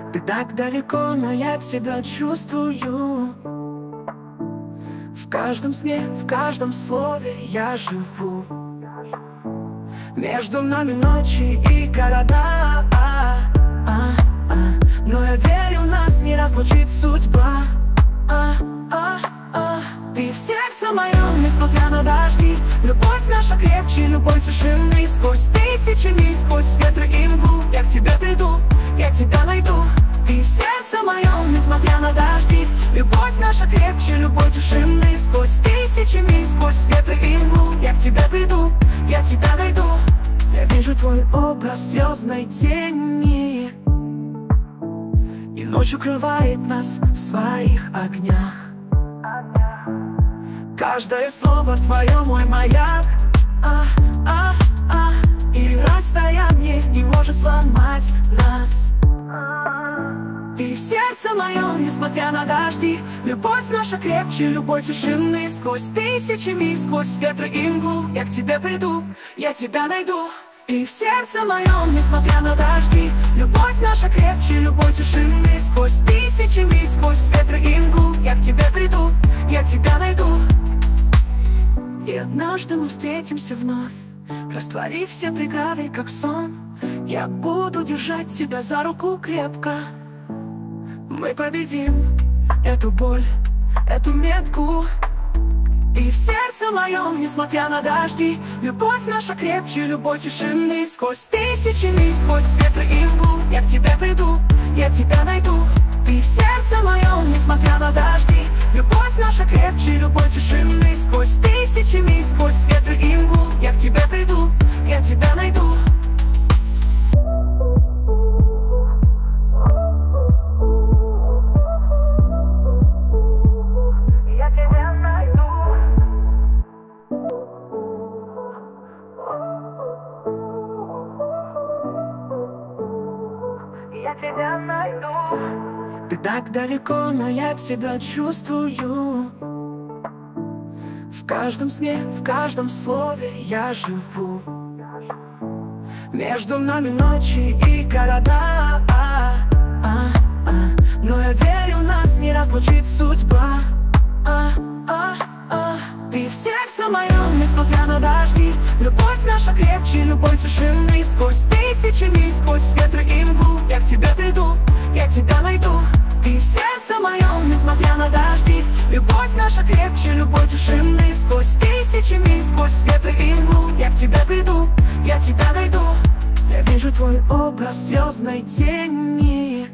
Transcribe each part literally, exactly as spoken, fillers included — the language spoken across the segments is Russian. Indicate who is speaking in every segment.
Speaker 1: Ты так далеко, но я тебя чувствую. В каждом сне, в каждом слове я живу. Между нами ночи и города, а, а, а. Но я верю, нас не разлучит судьба, а, а, а. Ты в сердце моем, несмотря на дожди. Любовь наша крепче любой тишины. Сквозь тысячи миль, сквозь ветры и мглу я к тебе приду, я тебя найду. Ты в сердце моем, несмотря на дожди. Любовь наша крепче любой тишины. Сквозь тысячи миль, сквозь ветры и мглу я к тебе приду, я тебя найду. Я вижу твой образ в звездной тени, и ночь укрывает нас в своих огнях. Каждое слово твое мой маяк, а, а, а. И расстояние не может сломать нас. Ты в сердце моем, несмотря на дожди. Любовь наша крепче любой тишины. Сквозь тысячи миль, сквозь ветры и мглу я к тебе приду, я тебя найду. Ты в сердце моем, несмотря на дожди. Любовь наша крепче любой тишины. Сквозь тысячи миль, сквозь ветры и мглу я к тебе приду, я тебя найду. И однажды мы встретимся вновь, растворив все преграды, как сон. Я буду держать тебя за руку крепко. Мы победим эту боль, эту метку. И в сердце моем, несмотря на дожди. Любовь наша крепче любой тишины. Сквозь тысячи миль, сквозь ветры и мглу я к тебе приду, я тебя найду. Ты в сердце моем, несмотря на дожди. Любовь наша крепче любой тишины. Сквозь тысячи миль, сквозь ветры и мглу я к тебе приду, я тебя найду. Я тебя найду. Я тебя найду. Ты так далеко, но я тебя чувствую. В каждом сне, в каждом слове я живу. Между нами ночи и города, а, а, а. Но я верю, нас не разлучит судьба, а, а, а. Ты в сердце моем, несмотря на дожди. Любовь наша крепче любой тишины. Сквозь тысячи миль, сквозь ветры и мглу я к тебе приду, я тебя найду. Ты в сердце моем, несмотря на дожди. Любовь наша крепче любой тишины. Сквозь тысячи миль, сквозь ветры и мглу я к тебе приду, я тебя найду. Я вижу твой образ в звездной тени,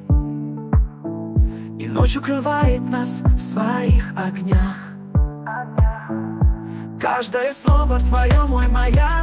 Speaker 1: и ночь укрывает нас в своих огнях. Каждое слово твое мой маяк,